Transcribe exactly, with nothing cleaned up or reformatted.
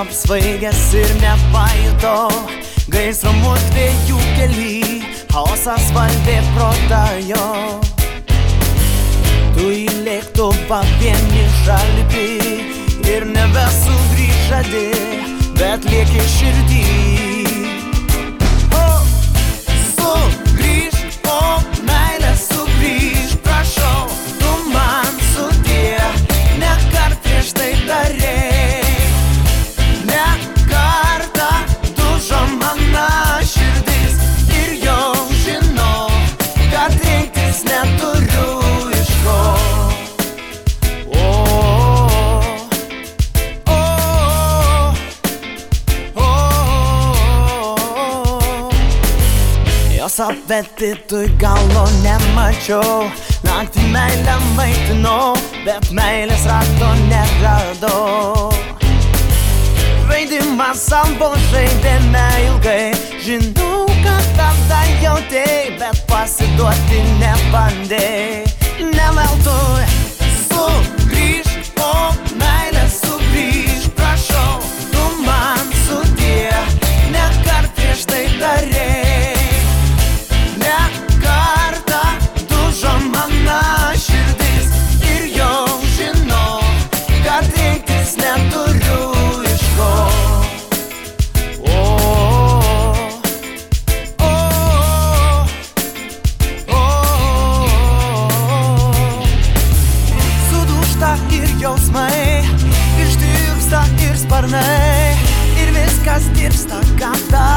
apsvaigęs ir nepajutau gaisro mudviejų kely, chaosas valdė protą jo. Tu į lėktuvą vienišą lipi ir nebesugrįžadi, bet lieki širdį. O, sugrįžk, o meilė sugrįžk, prašau, tu man sudie, nekart prieš tai darei. Ne kartą dužo mano širdis ir jau žinau, kad rinktis neturiu. Jos apetitui galo nemačiau, naktį meilę maitinau, bet meilės rakto neradau. Žaidimas savo žaidėme ilgai, žinau, kad tada jautei, bet pasiduoti nebandei. Ne veltui sugrįžk, o meilė sugrįžk, prašau, tu man sudie, nekart prieš tai darei. Jausmai ištirpsta ir sparnai, ir viskas tirpsta gamta.